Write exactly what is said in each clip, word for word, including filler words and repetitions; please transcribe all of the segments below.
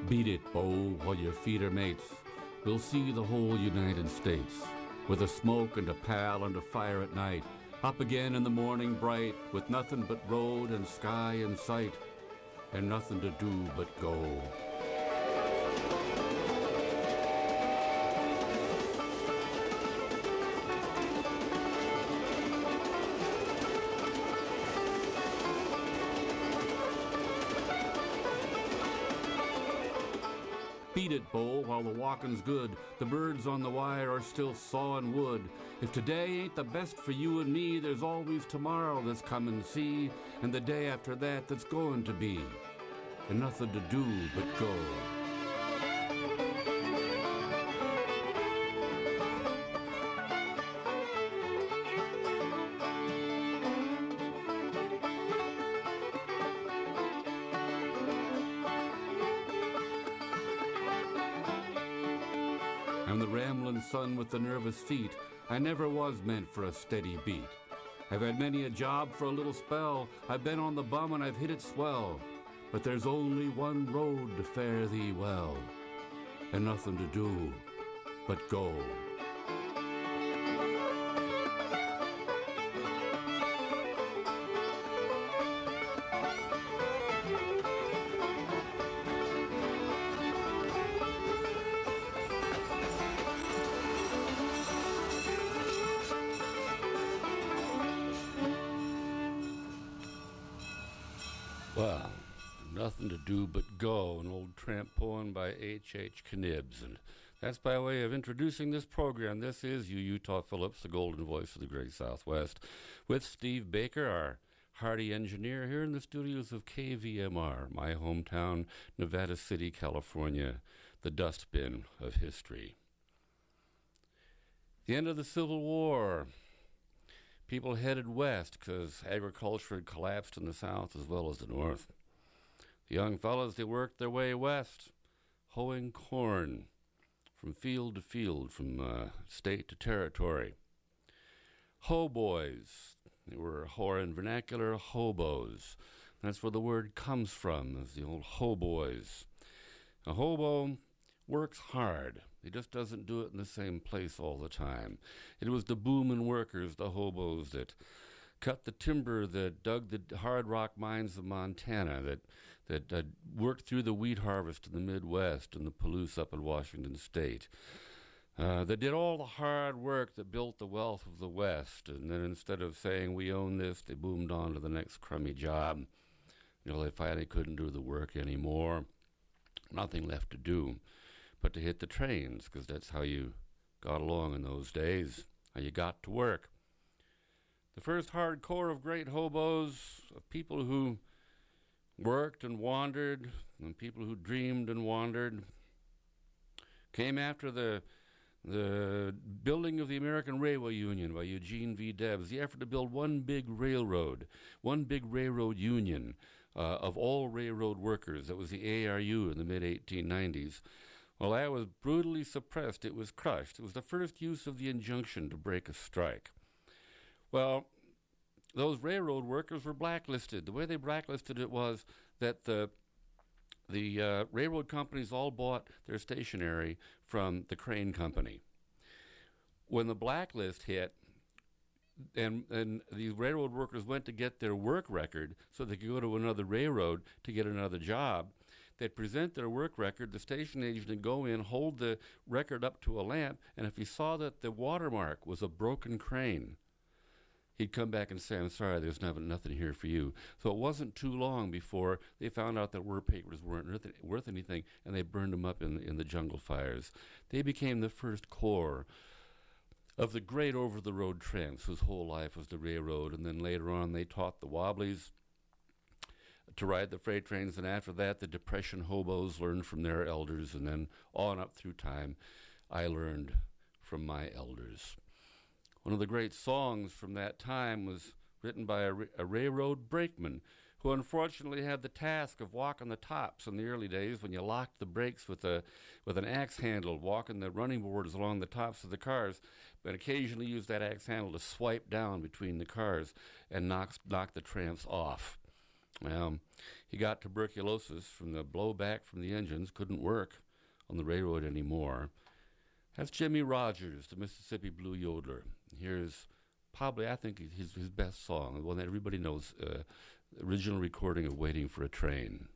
Beat it, Bo, while your feet are mates. We'll see the whole United States, with a smoke and a pal and a fire at night, up again in the morning bright, with nothing but road and sky in sight, and nothing to do but go. Beat it, Bo, while the walking's good. The birds on the wire are still sawing wood. If today ain't the best for you and me, there's always tomorrow that's come and see, and the day after that that's going to be. And nothing to do but go. I'm the rambling son with the nervous feet. I never was meant for a steady beat. I've had many a job for a little spell. I've been on the bum and I've hit it swell. But there's only one road to fare thee well, and nothing to do but go. Well, nothing to do but go, an old tramp poem by H H. Knibbs. And that's by way of introducing this program. This is U. Utah Phillips, the golden voice of the great Southwest, with Steve Baker, our hardy engineer, here in the studios of K V M R, my hometown, Nevada City, California, the dustbin of history. The end of the Civil War. People headed west because agriculture had collapsed in the south as well as the north. The young fellows, they worked their way west, hoeing corn from field to field, from uh, state to territory. Ho boys, they were Horan vernacular hobos. That's where the word comes from, is the old ho boys. A hobo works hard. He just doesn't do it in the same place all the time. It was the booming workers, the hobos, that cut the timber, that dug the hard rock mines of Montana, that that uh, worked through the wheat harvest in the Midwest and the Palouse up in Washington State. Uh, they did all the hard work that built the wealth of the West, and then instead of saying, we own this, they boomed on to the next crummy job. You know, they finally couldn't do the work anymore. Nothing left to do but to hit the trains, because that's how you got along in those days, how you got to work. The first hardcore of great hobos, of people who worked and wandered, and people who dreamed and wandered, came after the the building of the American Railway Union by Eugene V. Debs, the effort to build one big railroad, one big railroad union uh, of all railroad workers. That was the A R U in the mid eighteen nineties. Well, that was brutally suppressed. It was crushed. It was the first use of the injunction to break a strike. Well, those railroad workers were blacklisted. The way they blacklisted it was that the the uh, railroad companies all bought their stationery from the Crane Company. When the blacklist hit, and and these railroad workers went to get their work record so they could go to another railroad to get another job, they'd present their work record. The station agent would go in, hold the record up to a lamp, and if he saw that the watermark was a broken crane, he'd come back and say, I'm sorry, there's nothing here for you. So it wasn't too long before they found out that work papers weren't worth anything, and they burned them up in, in the jungle fires. They became the first core of the great over-the-road tramps whose whole life was the railroad, and then later on they taught the Wobblies to ride the freight trains, and after that the Depression hobos learned from their elders, and then on up through time I learned from my elders. One of the great songs from that time was written by a, a railroad brakeman who unfortunately had the task of walking the tops in the early days when you locked the brakes with a with an axe handle, walking the running boards along the tops of the cars, but occasionally used that axe handle to swipe down between the cars and knock, knock the tramps off. Well, He got tuberculosis from the blowback from the engines, couldn't work on the railroad anymore. That's Jimmie Rodgers, the Mississippi Blue Yodeler. Here's probably, I think, his, his best song, the one that everybody knows, uh, original recording of Waiting for a Train.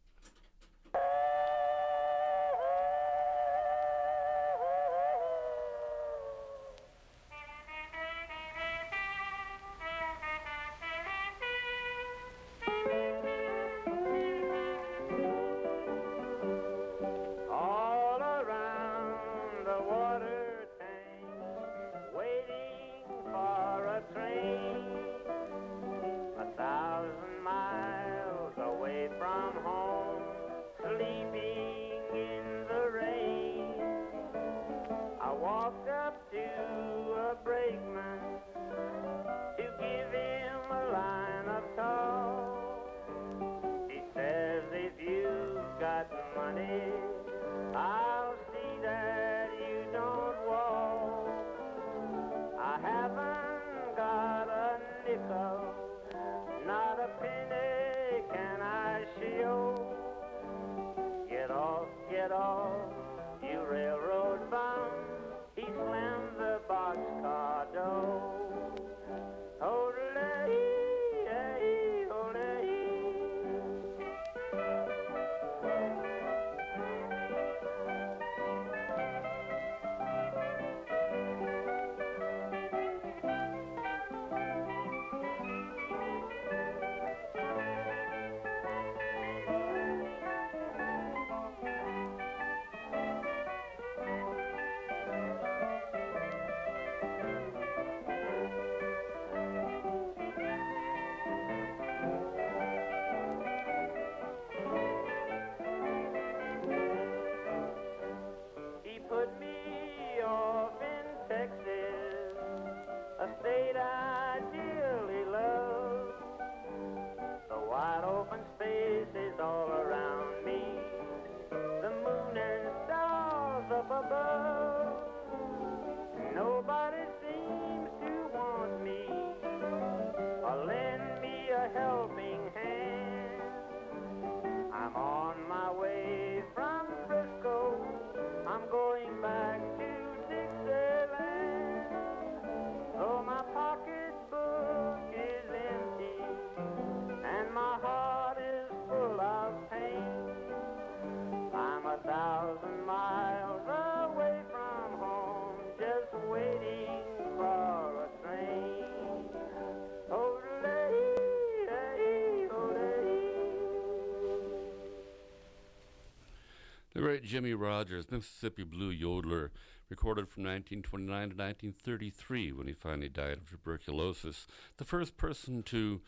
The great Jimmie Rodgers, Mississippi Blue Yodeler, recorded from nineteen twenty-nine to nineteen thirty-three when he finally died of tuberculosis. The first person to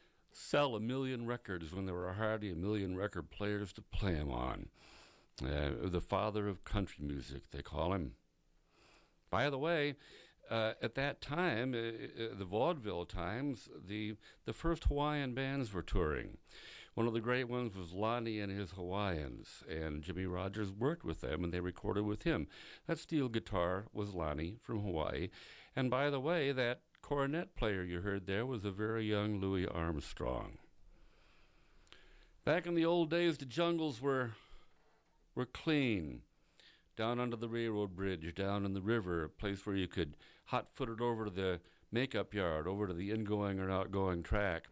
sell a million records when there were hardly a million record players to play them on. Uh, the father of country music, they call him. By the way, uh, at that time, uh, uh, the vaudeville times, the the first Hawaiian bands were touring. One of the great ones was Lonnie and his Hawaiians, and Jimmie Rodgers worked with them, and they recorded with him. That steel guitar was Lonnie from Hawaii. And by the way, that cornet player you heard there was a very young Louis Armstrong. Back in the old days, the jungles were were clean. Down under the railroad bridge, down in the river, a place where you could hot-foot it over to the makeup yard, over to the ingoing or outgoing track.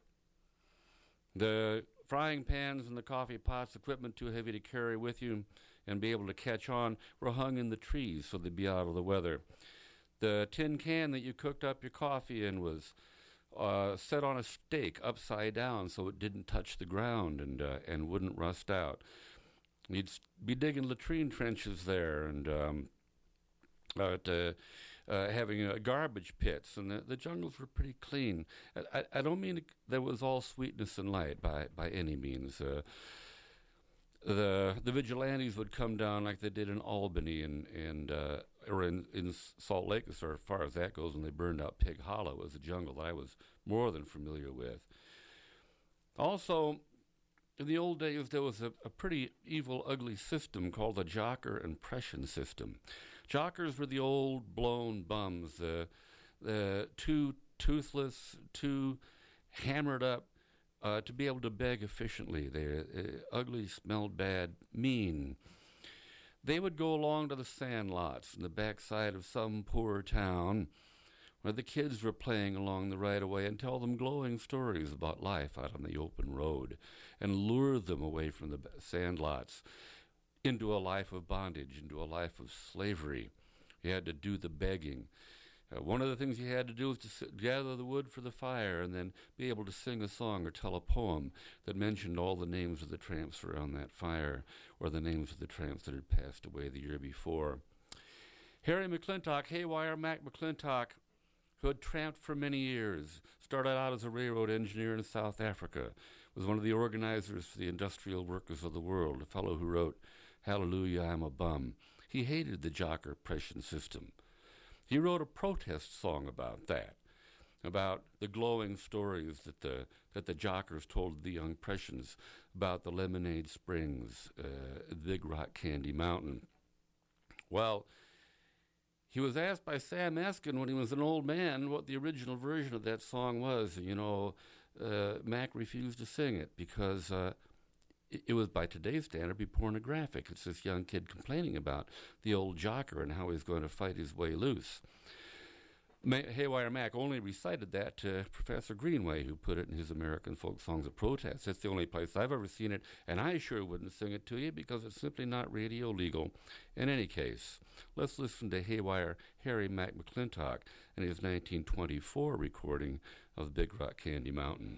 The frying pans and the coffee pots, equipment too heavy to carry with you and be able to catch on, were hung in the trees so they'd be out of the weather. The tin can that you cooked up your coffee in was uh, set on a stake upside down so it didn't touch the ground and uh, and wouldn't rust out. You'd be digging latrine trenches there and um, uh, to, uh, having uh, garbage pits, and the, the jungles were pretty clean. I, I, I don't mean there was all sweetness and light by, by any means. Uh, the the vigilantes would come down like they did in Albany and and uh, or in, in Salt Lake, as far as that goes, when they burned out Pig Hollow as a jungle that I was more than familiar with. Also, in the old days, there was a, a pretty evil, ugly system called the Jocker Impression System. Jockers were the old blown bums, the the too toothless, too hammered up uh, to be able to beg efficiently. They're uh, ugly, smelled bad, mean. They would go along to the sand lots in the backside of some poor town where the kids were playing along the right-of-way and tell them glowing stories about life out on the open road and lure them away from the sand lots into a life of bondage, into a life of slavery. You had to do the begging. Uh, one of the things you had to do was to sit, gather the wood for the fire and then be able to sing a song or tell a poem that mentioned all the names of the tramps around that fire or the names of the tramps that had passed away the year before. Harry McClintock, Haywire Mac McClintock, who had tramped for many years, started out as a railroad engineer in South Africa, was one of the organizers for the Industrial Workers of the World, a fellow who wrote, "Hallelujah, I'm a Bum." He hated the jock oppression system. He wrote a protest song about that, about the glowing stories that the that the jockers told the young Prussians about the Lemonade Springs, uh, the Big Rock Candy Mountain. Well, he was asked by Sam Eskin when he was an old man what the original version of that song was. You know, uh, Mac refused to sing it because uh, it, it was, by today's standard, be pornographic. It's this young kid complaining about the old jocker and how he's going to fight his way loose. Ma- Haywire Mac only recited that to Professor Greenway, who put it in his American Folk Songs of Protest. That's the only place I've ever seen it, and I sure wouldn't sing it to you because it's simply not radio legal. In any case, let's listen to Haywire Harry Mac McClintock and his nineteen twenty-four recording of Big Rock Candy Mountain.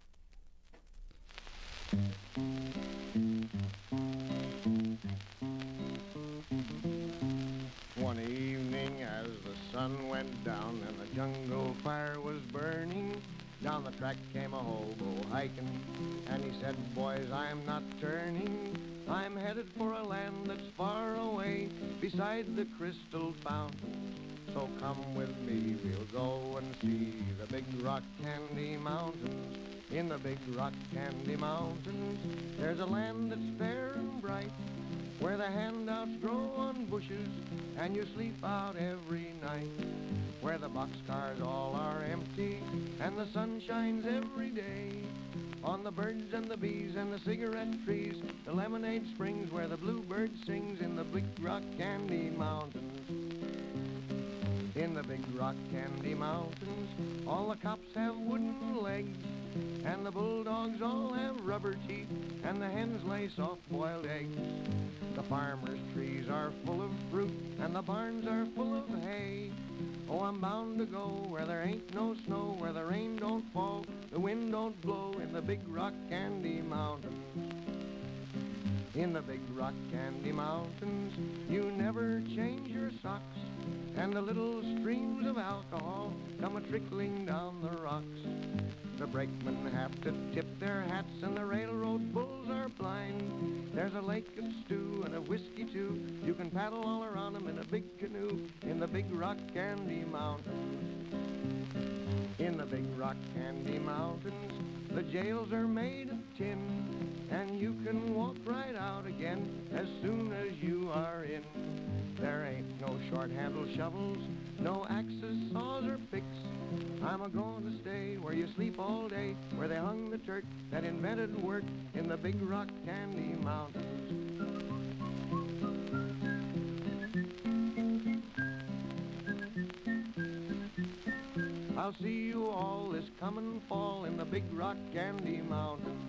One evening as the sun went down and the jungle fire was burning, down the track came a hobo hiking, and he said, "Boys, I'm not turning. I'm headed for a land that's far away, beside the crystal fountain. So come with me, we'll go and see the Big Rock Candy Mountains. In the Big Rock Candy Mountains, there's a land that's fair and bright, where the handouts grow on bushes, and you sleep out every night. Where the boxcars all are empty, and the sun shines every day on the birds and the bees and the cigarette trees, the lemonade springs where the bluebird sings in the Big Rock Candy Mountains. In the Big Rock Candy Mountains, all the cops have wooden legs, and the bulldogs all have rubber teeth, and the hens lay soft-boiled eggs. The farmers' trees are full of fruit, and the barns are full of hay. Oh, I'm bound to go where there ain't no snow, where the rain don't fall, the wind don't blow, in the Big Rock Candy Mountains. In the Big Rock Candy Mountains, you never change your socks, and the little streams of alcohol come a-trickling down the rocks. The brakemen have to tip their hats, and the railroad bulls are blind. There's a lake of stew and of whiskey, too. You can paddle all around them in a big canoe in the Big Rock Candy Mountains. In the Big Rock Candy Mountains, the jails are made of tin, and you can walk right out again as soon as you are in. There ain't no short-handled shovels, no axes, saws, or picks. I'm a-going to stay where you sleep all day, where they hung the Turk that invented work in the Big Rock Candy Mountains. I'll see you all this coming fall in the Big Rock Candy Mountains.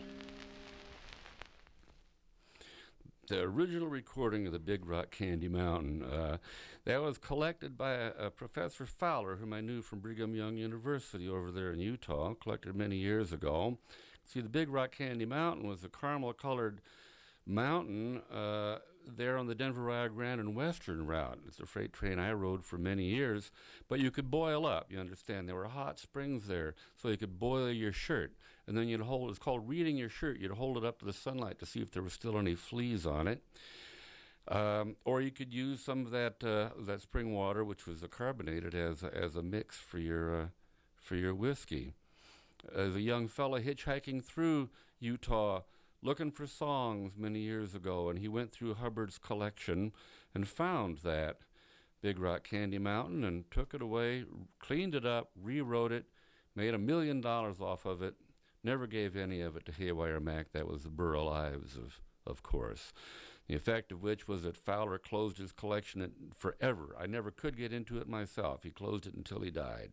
The original recording of the Big Rock Candy Mountain, uh, that was collected by a, a Professor Fowler, whom I knew from Brigham Young University over there in Utah, collected many years ago. See, the Big Rock Candy Mountain was a caramel-colored mountain uh, there on the Denver, Rio Grande and Western route. It's a freight train I rode for many years, but you could boil up, you understand. There were hot springs there, so you could boil your shirt. And then you'd hold, it's called reading your shirt. You'd hold it up to the sunlight to see if there were still any fleas on it. Um, or you could use some of that uh, that spring water, which was carbonated, as a, as a mix for your uh, for your whiskey. As a young fella hitchhiking through Utah, looking for songs many years ago, and he went through Hubbard's collection and found that Big Rock Candy Mountain and took it away, cleaned it up, rewrote it, made a million dollars off of it, Never gave any of it to Haywire Mac. That was the Burl Ives, of, of course. The effect of which was that Fowler closed his collection at, forever. I never could get into it myself. He closed it until he died.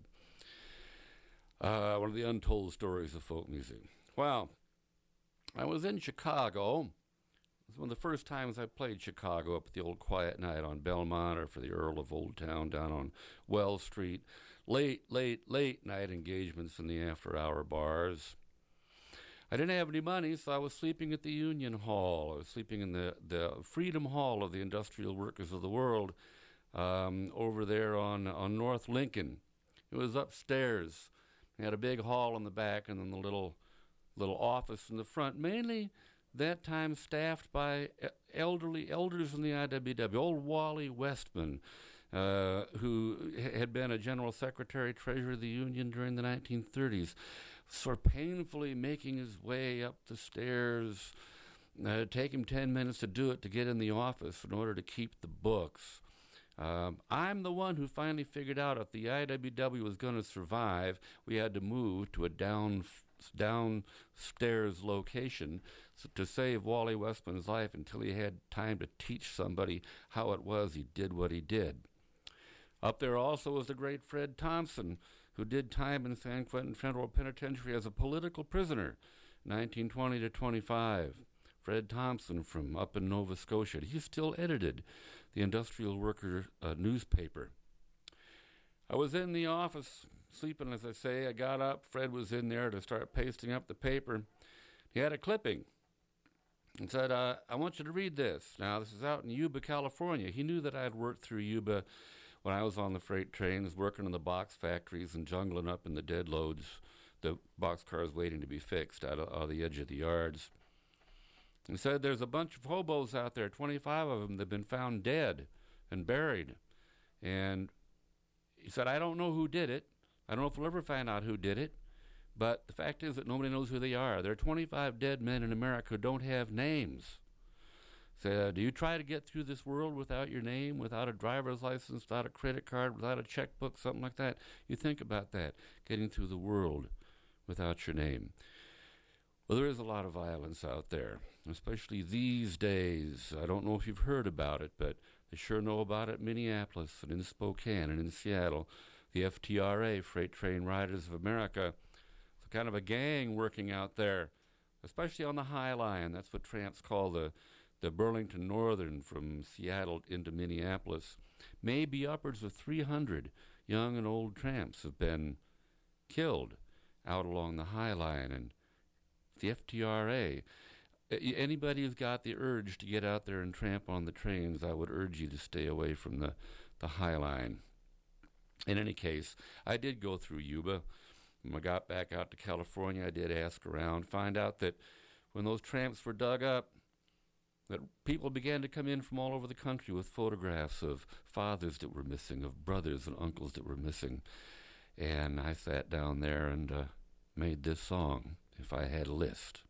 Uh, one of the untold stories of folk music. Well, I was in Chicago. It was one of the first times I played Chicago up at the old Quiet Night on Belmont, or for the Earl of Old Town down on Wells Street. Late, late, late night engagements in the after-hour bars. I didn't have any money, so I was sleeping at the Union Hall. I was sleeping in the, the Freedom Hall of the Industrial Workers of the World um, over there on, on North Lincoln. It was upstairs. We had a big hall in the back and then the little little office in the front, mainly that time staffed by elderly elders in the I W W. Old Wally Westman, uh, who h- had been a general secretary, treasurer of the Union during the nineteen thirties, sort of painfully making his way up the stairs. Uh, it'd take him ten minutes to do it to get in the office in order to keep the books. Um, I'm the one who finally figured out if the I W W was going to survive, we had to move to a down downstairs location so to save Wally Westman's life until he had time to teach somebody how it was he did what he did. Up there also was the great Fred Thompson, who did time in San Quentin Federal Penitentiary as a political prisoner, nineteen twenty to twenty-five. Fred Thompson from up in Nova Scotia. He still edited the Industrial Worker uh, newspaper. I was in the office sleeping, as I say. I got up. Fred was in there to start pasting up the paper. He had a clipping and said, uh, I want you to read this. Now, this is out in Yuba, California. He knew that I had worked through Yuba when I was on the freight trains, working in the box factories and jungling up in the dead loads, the boxcars waiting to be fixed out of, out of the edge of the yards. He said, there's a bunch of hobos out there, twenty-five of them, that have been found dead and buried. And he said, I don't know who did it. I don't know if we'll ever find out who did it. But the fact is that nobody knows who they are. There are twenty-five dead men in America who don't have names. So, uh, do you try to get through this world without your name, without a driver's license, without a credit card, without a checkbook, something like that? You think about that, getting through the world without your name. Well, there is a lot of violence out there, especially these days. I don't know if you've heard about it, but they sure know about it in Minneapolis and in Spokane and in Seattle. The F T R A, Freight Train Riders of America, it's kind of a gang working out there, especially on the High Line. That's what tramps call the, the Burlington Northern from Seattle into Minneapolis. Maybe upwards of three hundred young and old tramps have been killed out along the High Line. And the F T R A, anybody who's got the urge to get out there and tramp on the trains, I would urge you to stay away from the, the High Line. In any case, I did go through Yuba. When I got back out to California, I did ask around, find out that when those tramps were dug up, that people began to come in from all over the country with photographs of fathers that were missing, of brothers and uncles that were missing. And I sat down there and uh, made this song, If I Had a List.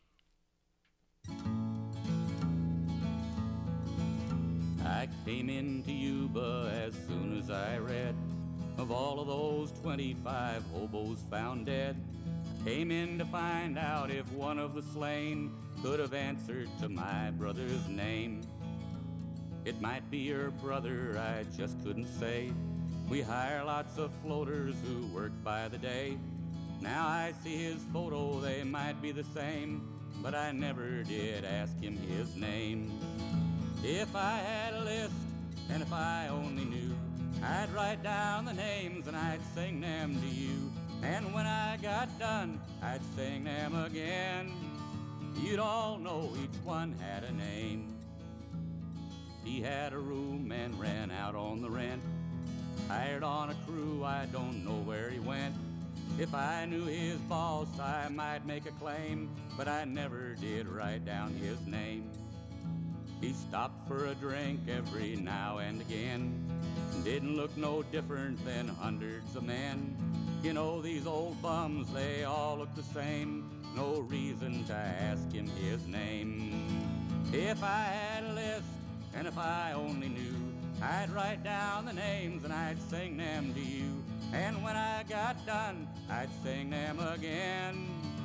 I came into Yuba as soon as I read of all of those twenty-five hobos found dead. Came in to find out if one of the slain could have answered to my brother's name. It might be your brother, I just couldn't say. We hire lots of floaters who work by the day. Now I see his photo, they might be the same, but I never did ask him his name. If I had a list, and if I only knew, I'd write down the names and I'd sing them to you. And when I got done, I'd sing them again. You'd all know each one had a name. He had a room and ran out on the rent. Hired on a crew, I don't know where he went. If I knew his boss, I might make a claim, but I never did write down his name. He stopped for a drink every now and again. Didn't look no different than hundreds of men. You know, these old bums, they all look the same. No reason to ask him his name. If I had a list, and if I only knew, I'd write down the names and I'd sing them to you. And when I got done, I'd sing them again.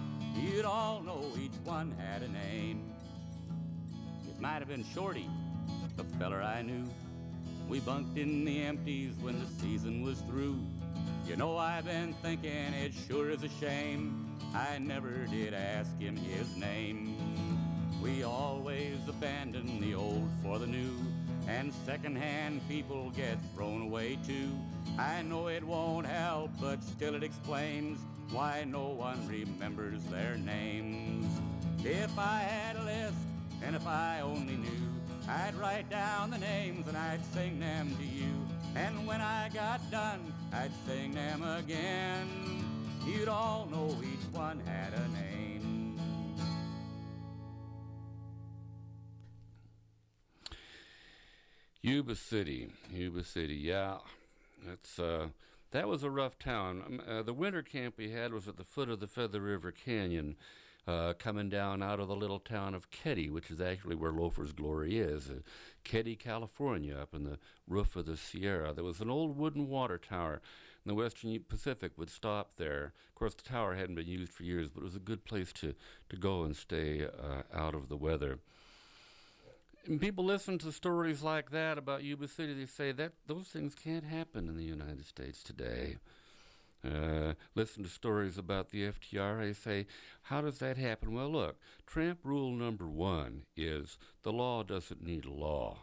you'd all know each one had a name. It might have been Shorty, the feller I knew. We bunked in the empties when the season was through. You know, I've been thinking it sure is a shame I never did ask him his name. We always abandon the old for the new, and secondhand people get thrown away too. I know it won't help, but still it explains why no one remembers their names. If I had a list, and if I only knew, I'd write down the names and I'd sing them to you. And when I got done, I'd sing them again. You'd all know each one had a name. Yuba City, Yuba City, yeah. That's uh, that was a rough town. Um, uh, the winter camp we had was at the foot of the Feather River Canyon, uh, coming down out of the little town of Keddie, which is actually where Loafer's Glory is. Uh, Keddie, California, up in the roof of the Sierra. There was an old wooden water tower, and the Western Pacific would stop there. Of course, the tower hadn't been used for years, but it was a good place to, to go and stay uh, out of the weather. And people listen to stories like that about Yuba City. They say that those things can't happen in the United States today. Uh, listen to stories about the F T R A. Say, how does that happen? Well, look, Tramp rule number one is the law doesn't need a law.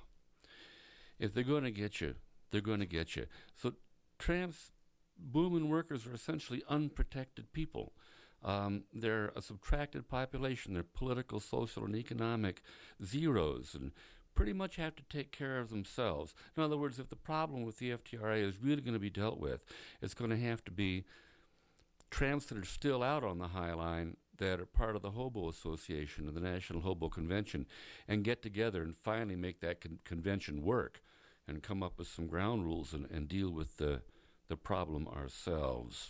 If they're going to get you, they're going to get you. So tramps, booming workers are essentially unprotected people. Um, they're a subtracted population. They're political, social, and economic zeros, and pretty much have to take care of themselves. In other words, if the problem with the F T R A is really going to be dealt with, it's going to have to be tramps that are still out on the High Line that are part of the Hobo Association and the National Hobo Convention, and get together and finally make that con- convention work and come up with some ground rules and, and deal with the, the problem ourselves.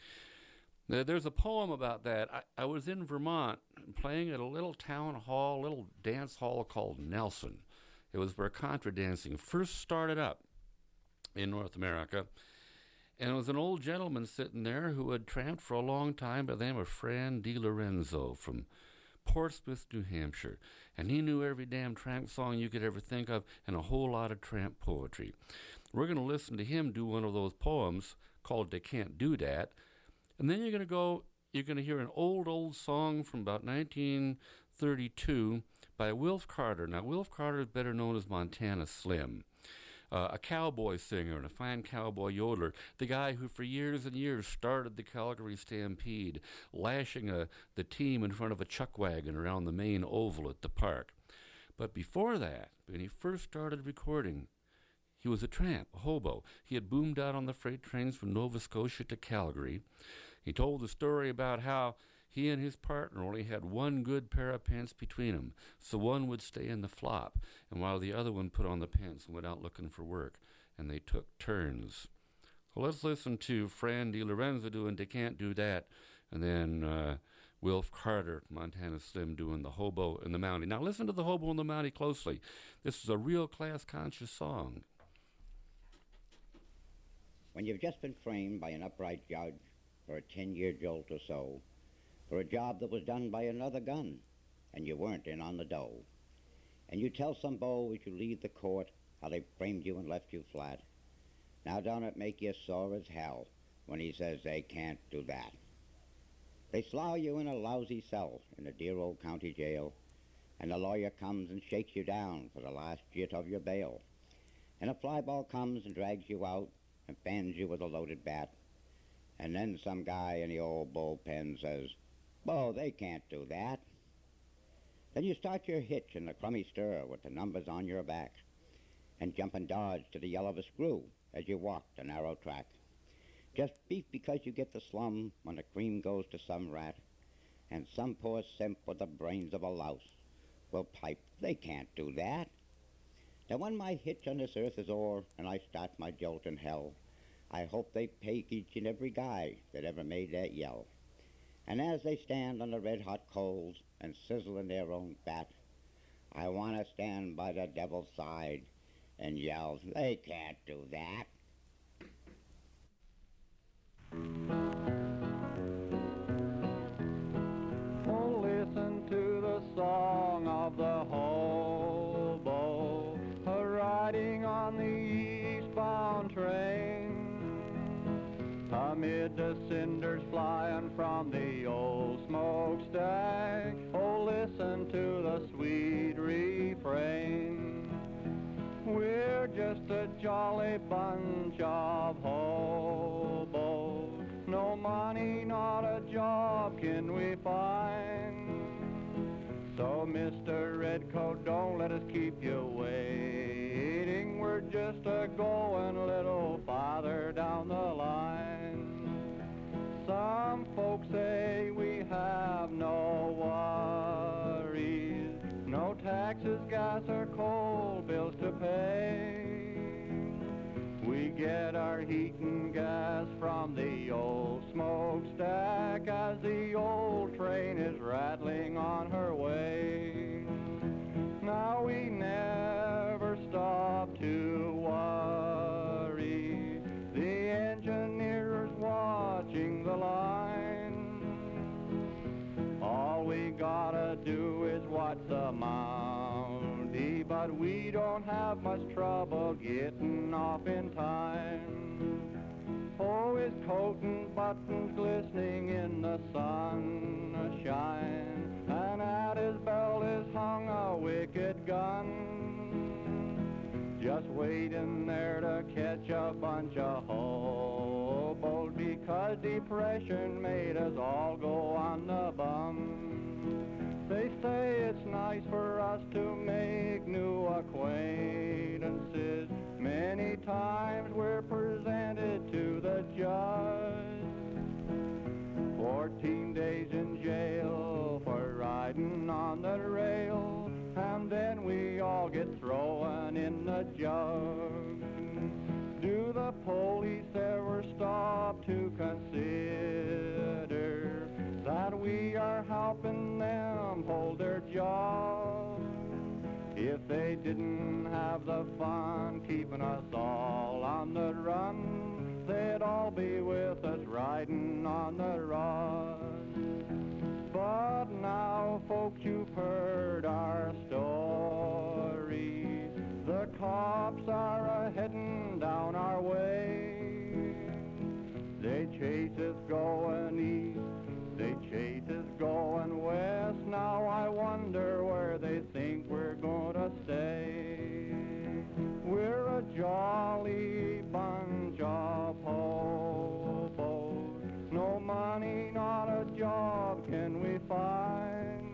There's a poem about that. I, I was in Vermont playing at a little town hall, little dance hall called Nelson. It was where contra dancing first started up in North America. And it was an old gentleman sitting there who had tramped for a long time by the name of Fran DiLorenzo from Portsmouth, New Hampshire. And he knew every damn tramp song you could ever think of and a whole lot of tramp poetry. We're going to listen to him do one of those poems called They Can't Do That. And then you're going to go, you're going to hear an old, old song from about nineteen thirty-two by Wilf Carter. Now, Wilf Carter is better known as Montana Slim, uh, a cowboy singer and a fine cowboy yodeler, the guy who for years and years started the Calgary Stampede, lashing a, the team in front of a chuck wagon around the main oval at the park. But before that, when he first started recording, he was a tramp, a hobo. He had boomed out on the freight trains from Nova Scotia to Calgary. He told the story about how he and his partner only had one good pair of pants between them, so one would stay in the flop, and while the other one put on the pants and went out looking for work, and they took turns. So let's listen to Fran DiLorenzo doing They Can't Do That, and then uh, Wilf Carter, Montana Slim, doing the Hobo and the Mountie. Now listen to the Hobo and the Mountie closely. This is a real class-conscious song. When you've just been framed by an upright judge for a ten-year jolt or so, for a job that was done by another gun, and you weren't in on the dough, and you tell some beau as you leave the court how they framed you and left you flat, now don't it make you sore as hell when he says they can't do that? They slough you in a lousy cell in a dear old county jail, and the lawyer comes and shakes you down for the last jit of your bail, and a flyball comes and drags you out and fans you with a loaded bat. And then some guy in the old bullpen says, "Bo, they can't do that." Then you start your hitch in the crummy stir with the numbers on your back, and jump and dodge to the yell of a screw as you walk the narrow track. Just beef because you get the slum when the cream goes to some rat, and some poor simp with the brains of a louse will pipe, "They can't do that." Now when my hitch on this earth is o'er and I start my jolt in hell, I hope they pay each and every guy that ever made that yell. And as they stand on the red-hot coals and sizzle in their own fat, I want to stand by the devil's side and yell, "They can't do that." a bunch of hobos. No money, not a job can we find. So Mister Redcoat, don't let us keep you waiting. We're just a-going a little farther down the line. Some folks say we have no worries, no taxes, gas, or coal bills to pay. We get our heat and gas from the old smokestack as the old train is rattling on her way. Now we never stop to worry, the engineer's watching the line. All we gotta do is watch the Mountie, but we don't have much trouble getting off in time. Oh, his coat and buttons glistening in the sunshine, and at his belt is hung a wicked gun, just waiting there to catch a bunch of hobos, because depression made us all go on the bum. They say it's nice for us to make new acquaintances. Many times we're presented to the judge. Fourteen days in jail for riding on the rail, and then we all get thrown in the jug. Do the police ever stop to consider that we are helping them hold their job? If they didn't have the fun keeping us all on the run, they'd all be with us riding on the rod. But now, folks, you've heard our story. The cops are a-heading down our way. They chase us going east, they chase us going west. Now I wonder where they think we're gonna stay. We're a jolly bunch of hobos. No money, not a job can we find.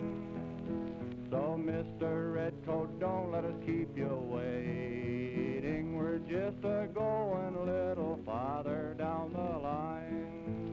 So Mister Redcoat, don't let us keep you waiting. We're just a-going a little farther down the line.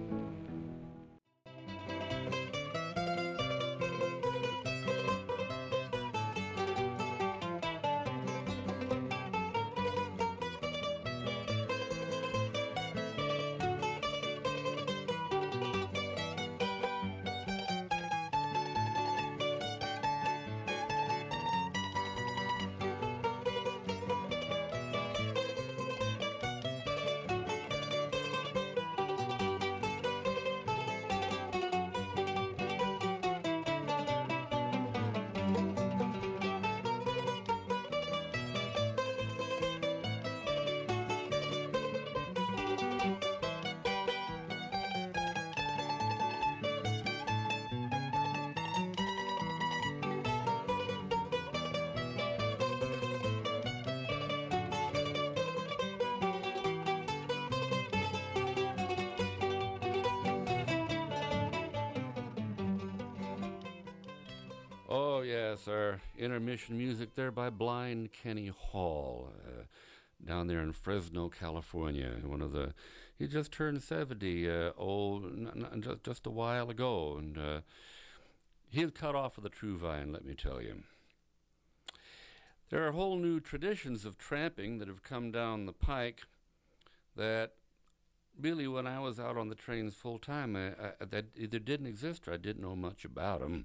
Oh, yes, our intermission music there by Blind Kenny Hall, uh, down there in Fresno, California. One of the, he just turned seventy, uh, old, n- n- just, just a while ago, and uh, he was cut off of the true vine, let me tell you. There are whole new traditions of tramping that have come down the pike that really, when I was out on the trains full time, I, I, that either didn't exist or I didn't know much about them.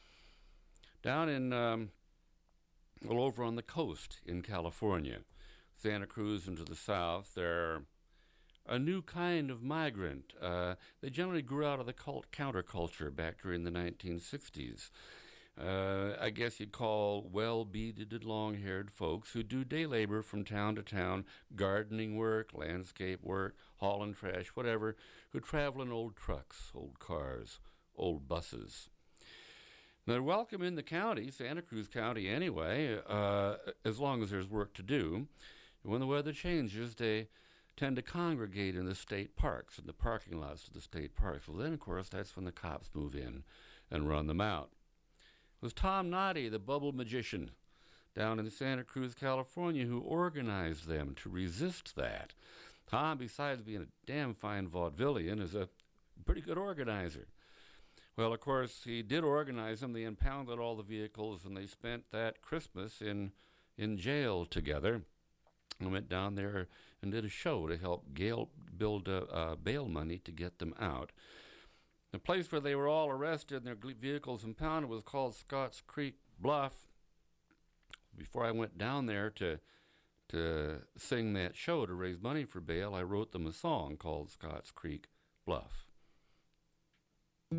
Down in, um, well, over on the coast in California, Santa Cruz and to the south, they're a new kind of migrant. Uh, they generally grew out of the cult counterculture back during the nineteen sixties. Uh, I guess you'd call well-beaded, long-haired folks who do day labor from town to town, gardening work, landscape work, hauling trash, whatever, who travel in old trucks, old cars, old buses. They're welcome in the county, Santa Cruz County anyway, uh, as long as there's work to do. And when the weather changes, they tend to congregate in the state parks, in the parking lots of the state parks. Well, then, of course, that's when the cops move in and run them out. It was Tom Noddy, the bubble magician, down in Santa Cruz, California, who organized them to resist that. Tom, besides being a damn fine vaudevillian, is a pretty good organizer. Well, of course, he did organize them. They impounded all the vehicles, and they spent that Christmas in in jail together. And went down there and did a show to help Gale build uh, uh, bail money to get them out. The place where they were all arrested and their gl- vehicles impounded was called Scotts Creek Bluff. Before I went down there to to sing that show to raise money for bail, I wrote them a song called Scotts Creek Bluff. The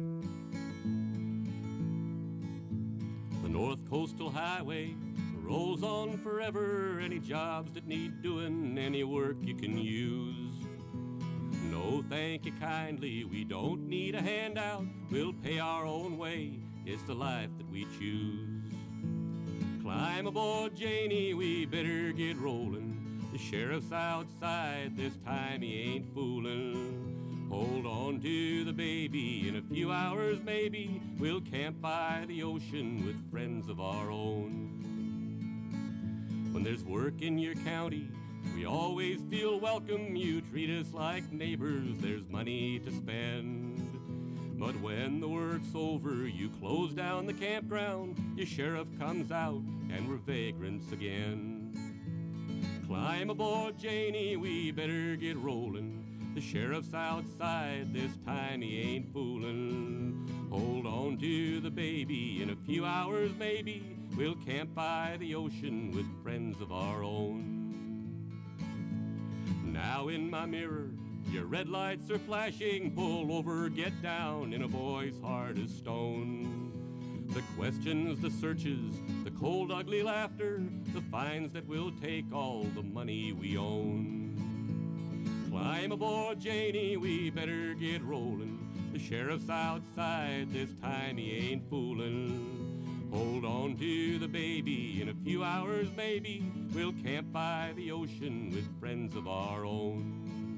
North Coastal Highway rolls on forever. Any jobs that need doing, any work you can use. No, thank you kindly, we don't need a handout. We'll pay our own way, it's the life that we choose. Climb aboard, Janie, we better get rolling. The sheriff's outside, this time he ain't fooling. Hold on to the baby, in a few hours maybe we'll camp by the ocean with friends of our own. When there's work in your county, we always feel welcome. You treat us like neighbors, there's money to spend. But when the work's over, you close down the campground, your sheriff comes out, and we're vagrants again. Climb aboard, Janie, we better get rolling. The sheriff's outside, this time he ain't fooling. Hold on to the baby, in a few hours maybe we'll camp by the ocean with friends of our own. Now in my mirror, your red lights are flashing. Pull over, get down, in a boy's heart is stone. The questions, the searches, the cold ugly laughter, the fines that will take all the money we own. Climb aboard, Janie, we better get rolling. The sheriff's outside, this time he ain't fooling. Hold on to the baby, in a few hours maybe we'll camp by the ocean with friends of our own.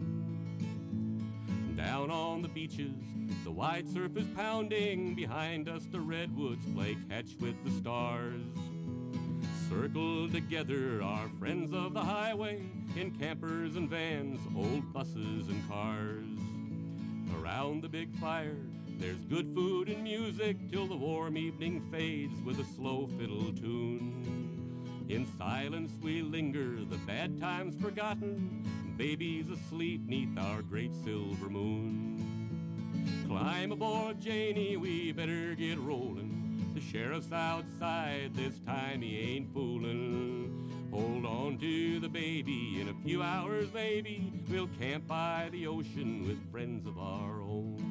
Down on the beaches, the wide surf is pounding. Behind us the redwoods play catch with the stars. Circled together our friends of the highway, in campers and vans, old buses and cars. Around the big fire there's good food and music, till the warm evening fades with a slow fiddle tune. In silence we linger, the bad times forgotten, babies asleep neath our great silver moon. Climb aboard, Janie, we better get rolling. The sheriff's outside, this time he ain't fooling. Hold on to the baby, in a few hours maybe we'll camp by the ocean with friends of our own.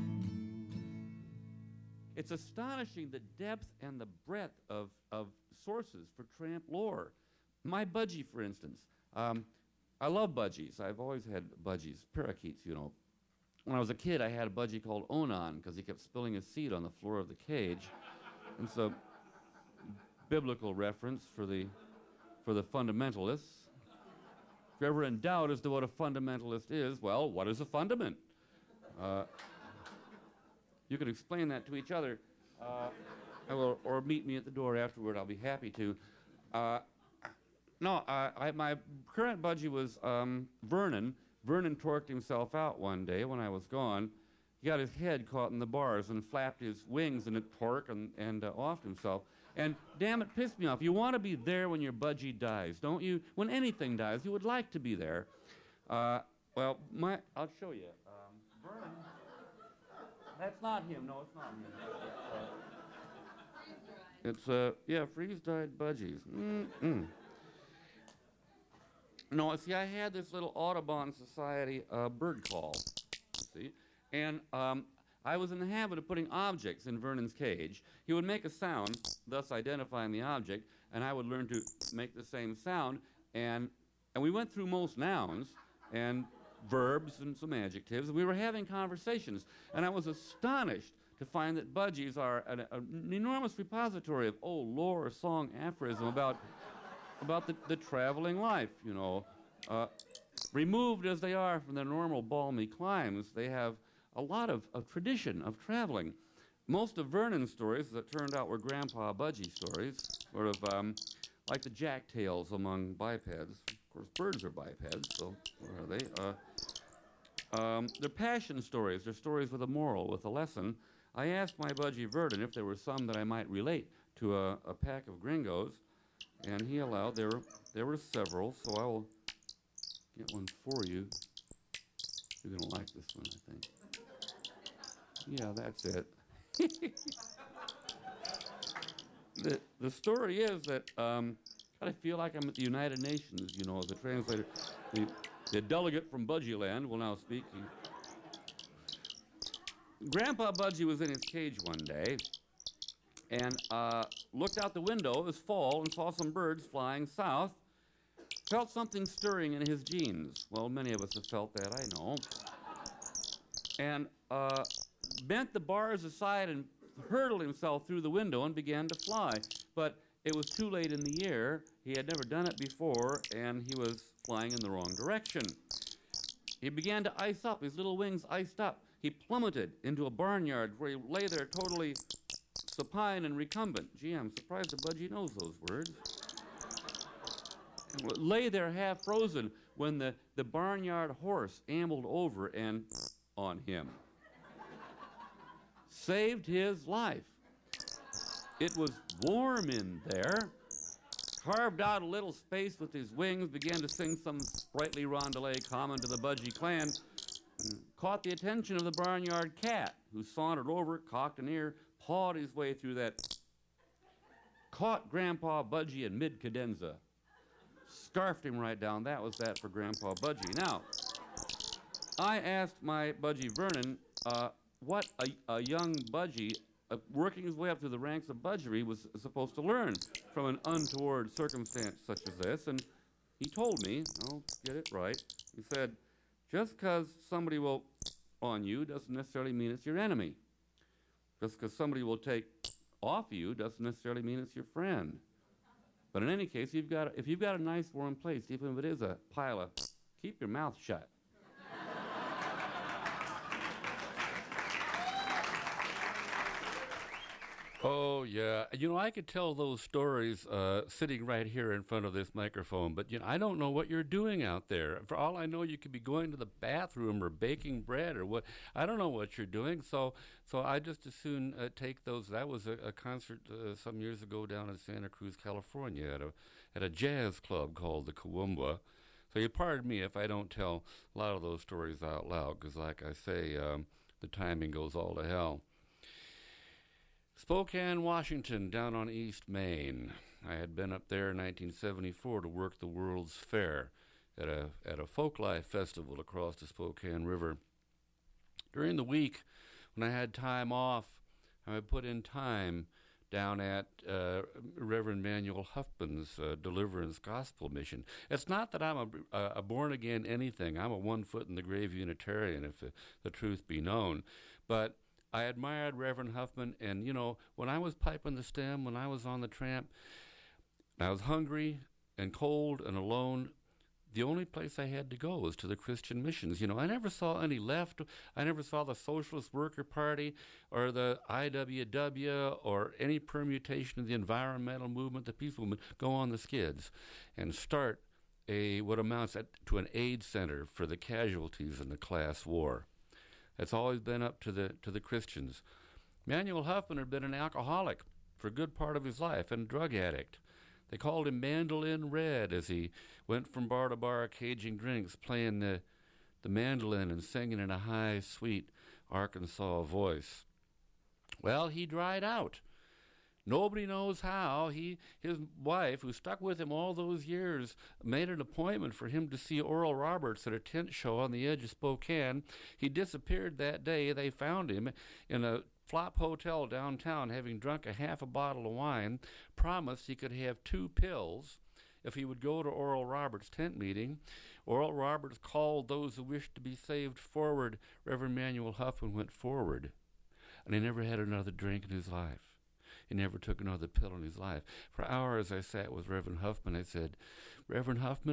It's astonishing the depth and the breadth of, of sources for tramp lore. My budgie, for instance. Um, I love budgies. I've always had budgies, parakeets, you know. When I was a kid, I had a budgie called Onan because he kept spilling his seed on the floor of the cage. And so, biblical reference for the for the fundamentalists. If you're ever in doubt as to what a fundamentalist is, well, what is a fundament? Uh, you can explain that to each other, uh, I will, or meet me at the door afterward. I'll be happy to. Uh, no, I, I, my current budgie was um, Vernon. Vernon torqued himself out one day when I was gone. He got his head caught in the bars and flapped his wings, and it torqued and, and uh, offed himself. And damn, it pissed me off. You want to be there when your budgie dies, don't you? When anything dies, you would like to be there. Uh, well, my I'll show you. Um, Vernon. That's not him. No, it's not him. It's, uh, it's uh, yeah, freeze-dried budgies. Mm-mm. No, see, I had this little Audubon Society uh, bird call, see, and um, I was in the habit of putting objects in Vernon's cage. He would make a sound, thus identifying the object, and I would learn to make the same sound, and and we went through most nouns and verbs and some adjectives, and we were having conversations, and I was astonished to find that budgies are an, an enormous repository of old lore, song, aphorism about about the, the traveling life, you know. uh, removed as they are from their normal balmy climes, they have a lot of, of tradition of traveling. Most of Vernon's stories that turned out were Grandpa Budgie stories, sort of um, like the jacktails among bipeds. Of course, birds are bipeds, so where are they? Uh, um, they're passion stories. They're stories with a moral, with a lesson. I asked my Budgie Vernon if there were some that I might relate to a, a pack of gringos, and he allowed. There were, there were several, so I will get one for you. You're going to like this one, I think. Yeah, that's it. the, the story is that um, I feel like I'm at the United Nations, you know, as a translator. The, the delegate from Budgie Land will now speak. Grandpa Budgie was in his cage one day and uh, looked out the window. It was fall and saw some birds flying south. Felt something stirring in his genes. Well, many of us have felt that, I know. And uh, bent the bars aside and hurled himself through the window and began to fly. But it was too late in the year. He had never done it before, and he was flying in the wrong direction. He began to ice up. His little wings iced up. He plummeted into a barnyard where he lay there totally supine and recumbent. Gee, I'm surprised the Budgie knows those words. Lay there half frozen when the, the barnyard horse ambled over and on him. Saved his life. It was warm in there. Carved out a little space with his wings, began to sing some sprightly roundelay common to the Budgie clan, and caught the attention of the barnyard cat, who sauntered over, cocked an ear, pawed his way through that, caught Grandpa Budgie in mid-cadenza, scarfed him right down. That was that for Grandpa Budgie. Now, I asked my Budgie Vernon uh, what a, a young Budgie, uh, working his way up through the ranks of Budgery, was supposed to learn from an untoward circumstance such as this, and he told me, I'll get it right, he said, just because somebody will on you doesn't necessarily mean it's your enemy. Just because somebody will take off you doesn't necessarily mean it's your friend. But in any case, you've got, if you've got a nice warm place, even if it is a pile of, keep your mouth shut. Oh, yeah. You know, I could tell those stories uh, sitting right here in front of this microphone, but, you know, I don't know what you're doing out there. For all I know, you could be going to the bathroom or baking bread or what. I don't know what you're doing, so so I just as soon uh, take those. That was a, a concert uh, some years ago down in Santa Cruz, California, at a, at a jazz club called the Kawumbwa. So you pardon me if I don't tell a lot of those stories out loud, because like I say, um, the timing goes all to hell. Spokane, Washington, down on East Main. I had been up there in nineteen seventy-four to work the World's Fair at a at a folklife festival across the Spokane River. During the week, when I had time off, I would put in time down at uh, Reverend Manuel Huffman's uh, Deliverance Gospel Mission. It's not that I'm a, a, a born-again anything. I'm a one-foot-in-the-grave Unitarian, if the, the truth be known. But I admired Reverend Huffman, and, you know, when I was piping the stem, when I was on the tramp, I was hungry and cold and alone, the only place I had to go was to the Christian missions. You know, I never saw any left. I never saw the Socialist Worker Party or the I W W or any permutation of the environmental movement. The people would go on the skids and start a what amounts at, to an aid center for the casualties in the class war. It's always been up to the to the Christians. Manuel Huffman had been an alcoholic for a good part of his life and a drug addict. They called him Mandolin Red as he went from bar to bar caging drinks, playing the, the mandolin and singing in a high, sweet Arkansas voice. Well, he dried out. Nobody knows how. He, his wife, who stuck with him all those years, made an appointment for him to see Oral Roberts at a tent show on the edge of Spokane. He disappeared that day. They found him in a flop hotel downtown, having drunk a half a bottle of wine, promised he could have two pills if he would go to Oral Roberts' tent meeting. Oral Roberts called those who wished to be saved forward. Reverend Manuel Huffman went forward, and he never had another drink in his life. He never took another pill in his life. For hours I sat with Reverend Huffman. I said, Reverend Huffman,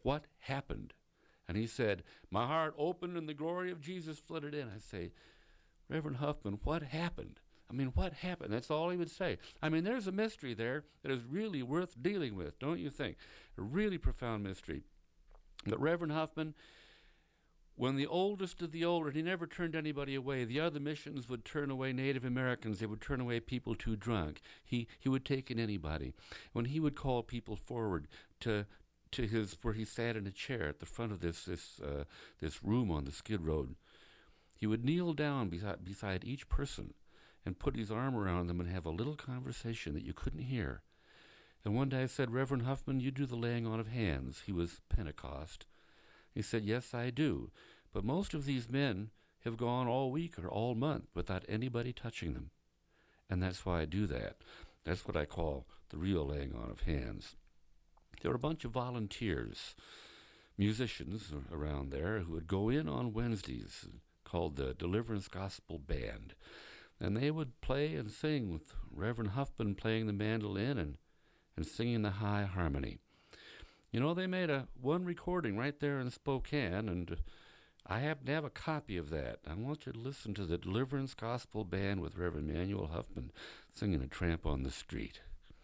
what happened? And he said, my heart opened and the glory of Jesus flooded in. I say, Reverend Huffman, what happened? I mean, what happened? That's all he would say. I mean, there's a mystery there that is really worth dealing with, don't you think? A really profound mystery. But Reverend Huffman, when the oldest of the older, he never turned anybody away. The other missions would turn away Native Americans. They would turn away people too drunk. He he would take in anybody. When he would call people forward to to his where he sat in a chair at the front of this this uh, this room on the Skid Road, he would kneel down beside beside each person and put his arm around them and have a little conversation that you couldn't hear. And one day I said, Reverend Huffman, you do the laying on of hands. He was Pentecost. He said, yes, I do. But most of these men have gone all week or all month without anybody touching them. And that's why I do that. That's what I call the real laying on of hands. There were a bunch of volunteers, musicians around there who would go in on Wednesdays called the Deliverance Gospel Band. And they would play and sing with Reverend Huffman playing the mandolin and, and singing the high harmony. You know, they made a one recording right there in Spokane, and I happen to have a copy of that. I want you to listen to the Deliverance Gospel Band with Reverend Manuel Huffman singing A Tramp on the Street.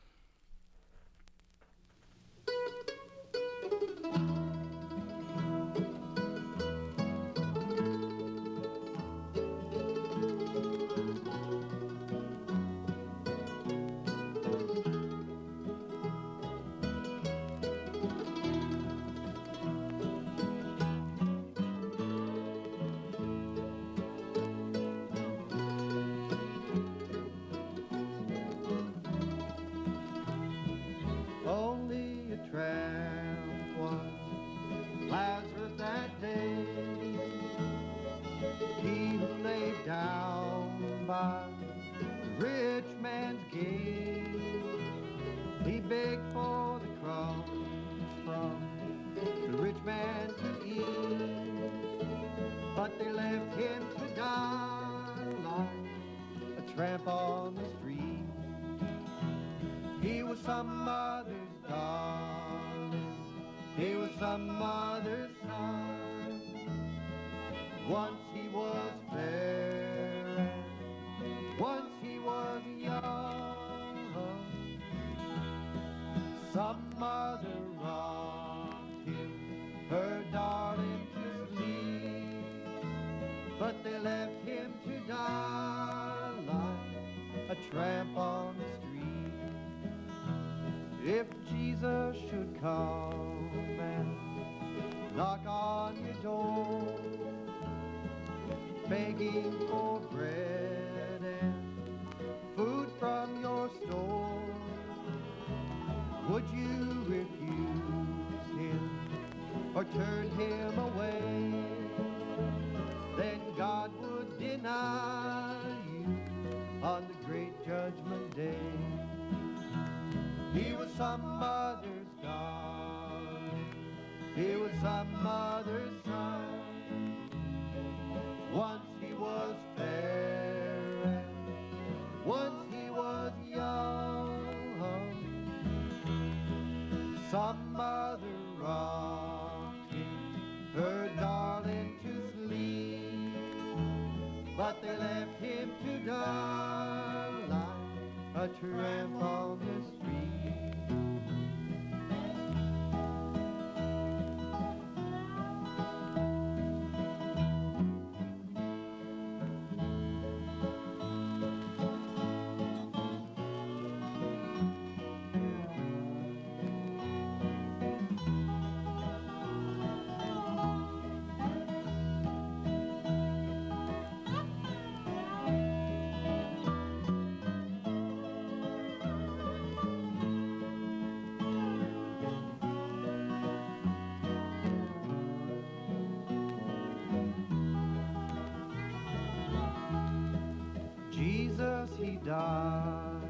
Jesus, he died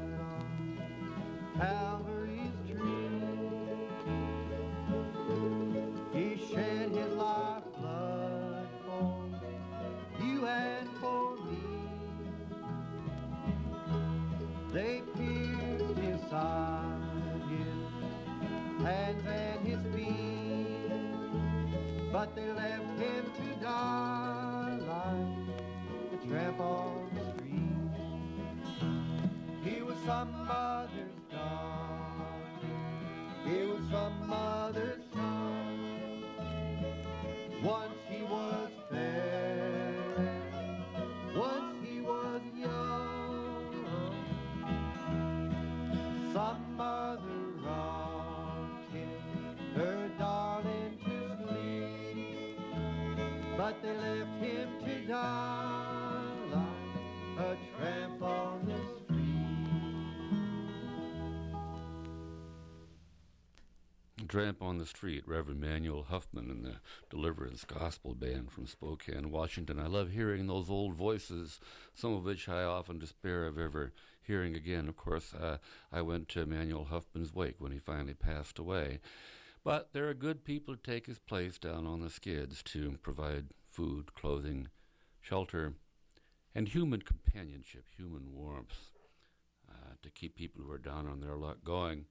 on Calvary's tree. He shed his lifeblood for you and for me. They pierced his side, his hands and his feet. but they left him to die like a tramp on the street. He was some mother's dog, he was some mother's son. Once he was fair, once he was young. Some mother rocked him, her darling to sleep, but they left him to die like a tramp on the street. Tramp on the Street, Reverend Manuel Huffman and the Deliverance Gospel Band from Spokane, Washington. I love hearing those old voices, some of which I often despair of ever hearing again. Of course, uh, I went to Manuel Huffman's wake when he finally passed away. But there are good people to take his place down on the skids to provide food, clothing, shelter, and human companionship, human warmth, uh, to keep people who are down on their luck going.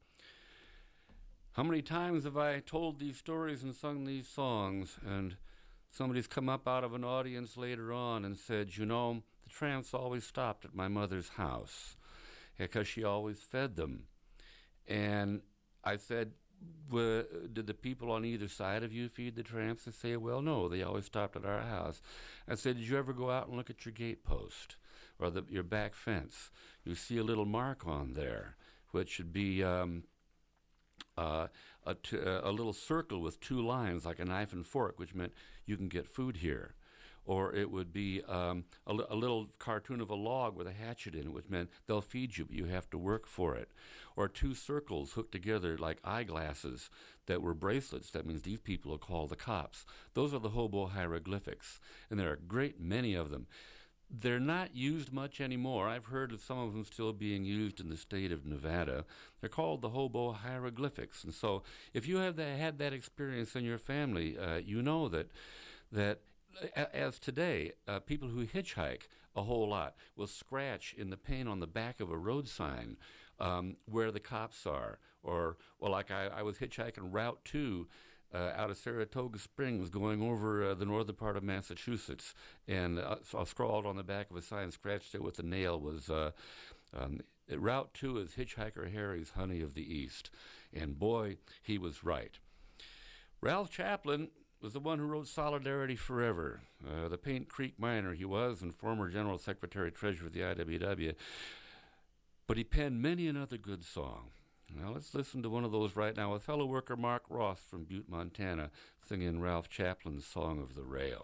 How many times have I told these stories and sung these songs, and somebody's come up out of an audience later on and said, you know, the tramps always stopped at my mother's house because she always fed them. And I said, well, did the people on either side of you feed the tramps? They say, well, no, they always stopped at our house. I said, did you ever go out and look at your gate post or the, your back fence? You see a little mark on there, which should be um, Uh, a, t- a little circle with two lines like a knife and fork, which meant you can get food here. Or it would be um, a, li- a little cartoon of a log with a hatchet in it, which meant they'll feed you, but you have to work for it. Or two circles hooked together like eyeglasses that were bracelets. That means these people will call the cops. Those are the hobo hieroglyphics, and there are a great many of them. They're not used much anymore. I've heard of some of them still being used in the state of Nevada. They're called the hobo hieroglyphics. And so if you have that, had that experience in your family, uh, you know that that a- as today, uh, people who hitchhike a whole lot will scratch in the paint on the back of a road sign um, where the cops are. Or, well, like I, I was hitchhiking Route two Uh, out of Saratoga Springs, going over uh, the northern part of Massachusetts, and uh, so I scrawled on the back of a sign, scratched it with a nail, was uh, um, Route two is Hitchhiker Harry's Honey of the East. And boy, he was right. Ralph Chaplin was the one who wrote Solidarity Forever. Uh, the Paint Creek miner he was, and former General Secretary Treasurer of the I W W. But he penned many another good song. Now let's listen to one of those right now with fellow worker Mark Ross from Butte, Montana, singing Ralph Chaplin's Song of the Rail.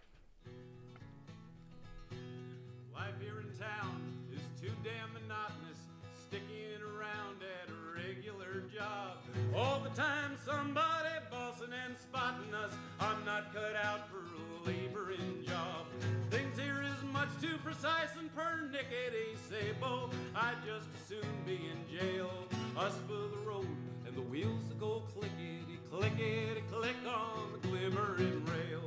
Life here in town is too damn monotonous, sticking around at a regular job. All the time somebody bossing and spotting us. I'm not cut out for a laboring job. Things here is much too precise and pernickety sable. I'd just as soon be in jail. Us for the road and the wheels that go clickety, clickety, click on the glimmering rail.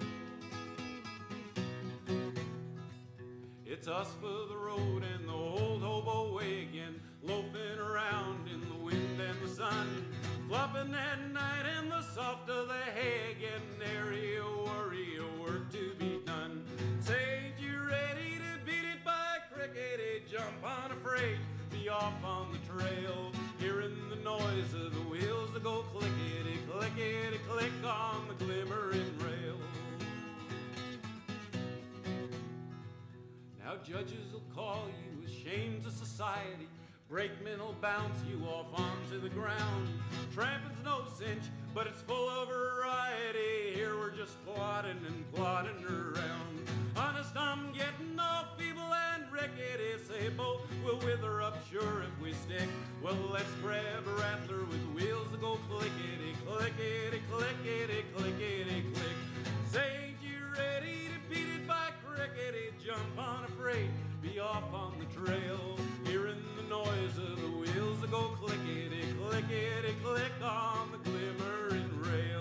It's us for the road and the old hobo wagon, loafing around in the wind and the sun, flopping at night in the soft of the hay, getting nary a worry of work to be done. Say, ain't you ready to beat it by crickety, jump on a freight, be off on the trail, hearing the noise of the wheels that go clickety, clickety, click on the glimmering rail. Now judges will call you ashamed of society, brakemen will bounce you off onto the ground. Tramping's no cinch, but it's full of variety. Here we're just plodding and plodding around. Honest, I'm getting all feeble and rickety. Say both will wither up sure if we stick. Well, let's grab a rattler with wheels that go clickety, clickety, clickety, clickety, click. Say, ain't you ready to beat it by crickety? Jump on a freight, be off on the trail, hearing the noise of the wheels that go clickety, clickety, click on the glimmering rail.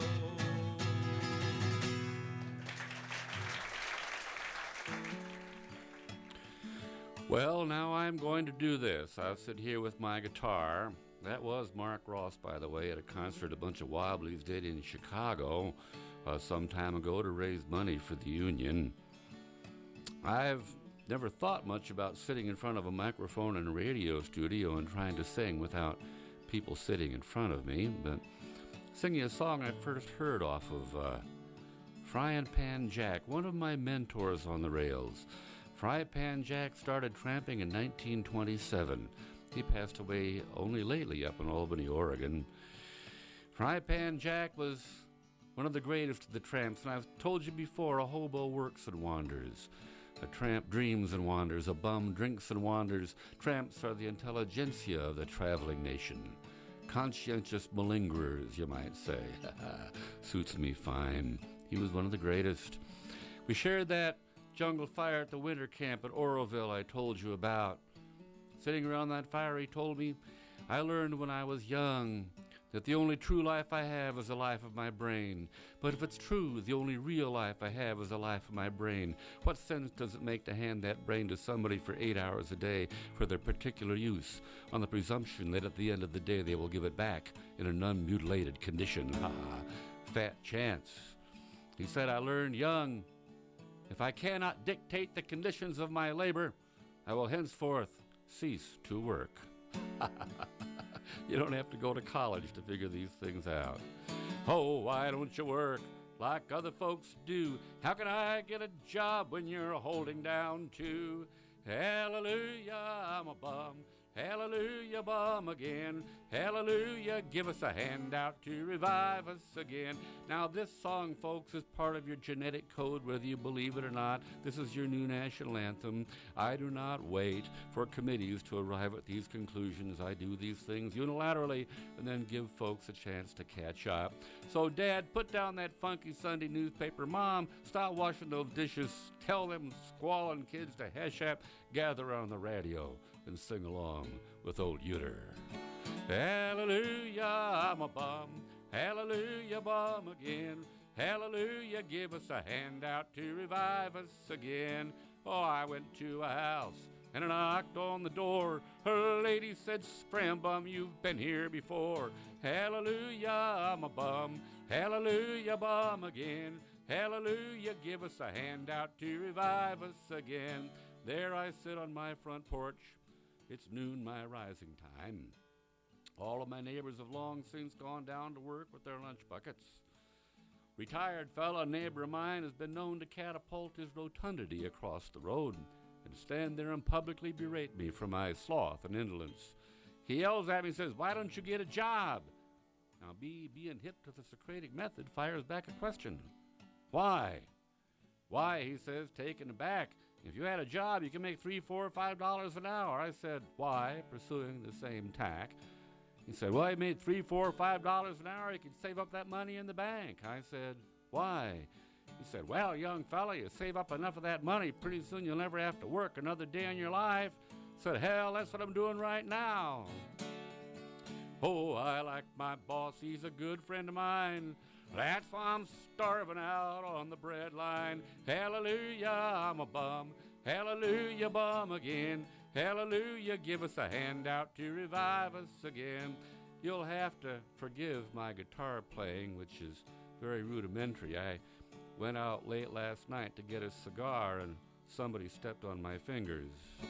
Well, now I'm going to do this. I'll sit here with my guitar, That was Mark Ross, by the way, at a concert a bunch of Wobblies did in Chicago uh, some time ago to raise money for the union. I've never thought much about sitting in front of a microphone in a radio studio and trying to sing without people sitting in front of me, but singing a song I first heard off of uh, Fryin' Pan Jack, one of my mentors on the rails. Fryin' Pan Jack started tramping in nineteen twenty-seven. He passed away only lately up in Albany, Oregon. Fryin' Pan Jack was one of the greatest of the tramps, and I've told you before, a hobo works and wanders. A tramp dreams and wanders, a bum drinks and wanders. Tramps are the intelligentsia of the traveling nation. Conscientious malingerers, you might say. Suits me fine. He was one of the greatest. We shared that jungle fire at the winter camp at Oroville I told you about. Sitting around that fire, he told me, I learned when I was young that the only true life I have is the life of my brain. But if it's true, the only real life I have is the life of my brain, what sense does it make to hand that brain to somebody for eight hours a day for their particular use, on the presumption that at the end of the day they will give it back in an unmutilated condition? Ha ha, fat chance. He said, I learned young, if I cannot dictate the conditions of my labor, I will henceforth cease to work. You don't have to go to college to figure these things out. Oh, why don't you work like other folks do? How can I get a job when you're holding down two? Hallelujah, I'm a bum. Hallelujah, bum again. Hallelujah, give us a handout to revive us again. Now, this song, folks, is part of your genetic code, whether you believe it or not. This is your new national anthem. I do not wait for committees to arrive at these conclusions. I do these things unilaterally and then give folks a chance to catch up. So, Dad, put down that funky Sunday newspaper. Mom, stop washing those dishes. Tell them squalling kids to hush up. Gather on the radio and sing along with old Uter. Hallelujah, I'm a bum. Hallelujah, bum again. Hallelujah, give us a handout to revive us again. Oh, I went to a house and I knocked on the door. Her lady said, Scram bum, you've been here before. Hallelujah, I'm a bum. Hallelujah, bum again. Hallelujah, give us a handout to revive us again. There I sit on my front porch. It's noon, my rising time. All of my neighbors have long since gone down to work with their lunch buckets. Retired fella, neighbor of mine, has been known to catapult his rotundity across the road and stand there and publicly berate me for my sloth and indolence. He yells at me and says, why don't you get a job? Now, B, being hip to the Socratic method, fires back a question. Why? Why, he says, taken aback. If you had a job, you can make three, four, five dollars an hour. I said, why? Pursuing the same tack. He said, well, he made three, four, five dollars an hour. He could save up that money in the bank. I said, why? He said, well, young fella, you save up enough of that money, pretty soon you'll never have to work another day in your life. I said, hell, that's what I'm doing right now. Oh, I like my boss. He's a good friend of mine. That's why I'm starving out on the bread line. Hallelujah, I'm a bum. Hallelujah, bum again. Hallelujah, give us a handout to revive us again. You'll have to forgive my guitar playing, which is very rudimentary. I went out late last night to get a cigar, and somebody stepped on my fingers.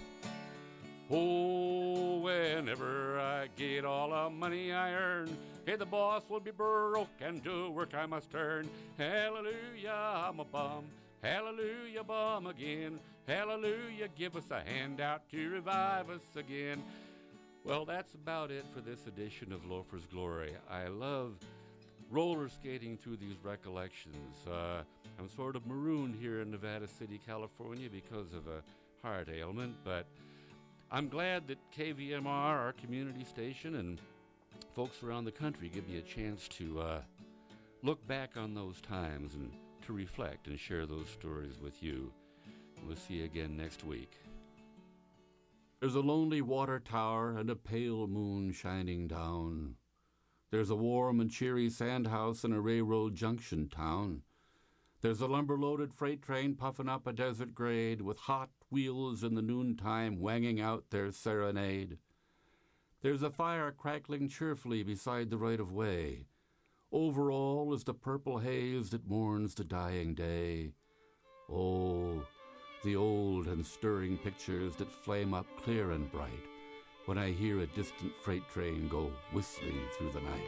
Oh, whenever I get all the money I earn, hey, the boss will be broke, and to work I must turn. Hallelujah, I'm a bum. Hallelujah, bum again. Hallelujah, give us a handout to revive us again. Well, that's about it for this edition of Loafer's Glory. I love roller skating through these recollections. Uh, I'm sort of marooned here in Nevada City, California because of a heart ailment, but I'm glad that K V M R, our community station, and folks around the country give me a chance to uh, look back on those times and to reflect and share those stories with you. We'll see you again next week. There's a lonely water tower and a pale moon shining down. There's a warm and cheery sandhouse in a railroad junction town. There's a lumber-loaded freight train puffing up a desert grade with hot wheels in the noontime wanging out their serenade. There's a fire crackling cheerfully beside the right-of-way. Over all is the purple haze that mourns the dying day. Oh, the old and stirring pictures that flame up clear and bright when I hear a distant freight train go whistling through the night.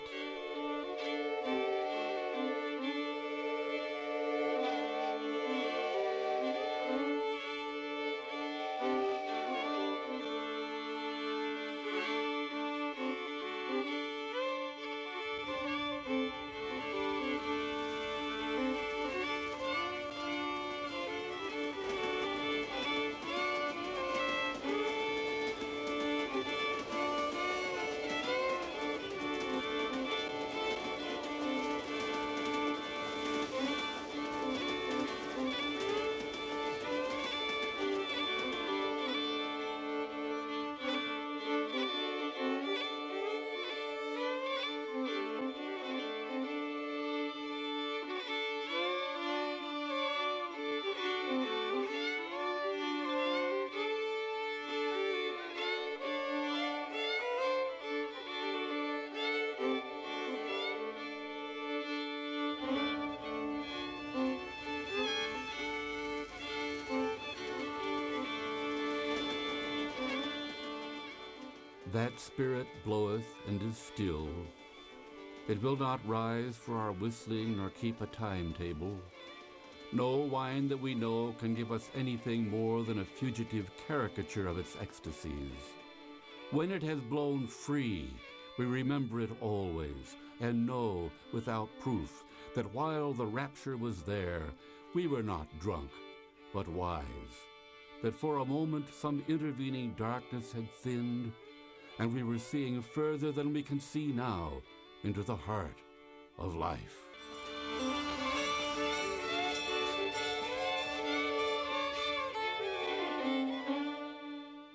That spirit bloweth and is still. It will not rise for our whistling nor keep a timetable. No wine that we know can give us anything more than a fugitive caricature of its ecstasies. When it has blown free, we remember it always, and know without proof that while the rapture was there, we were not drunk, but wise, that for a moment some intervening darkness had thinned, and we were seeing further than we can see now into the heart of life.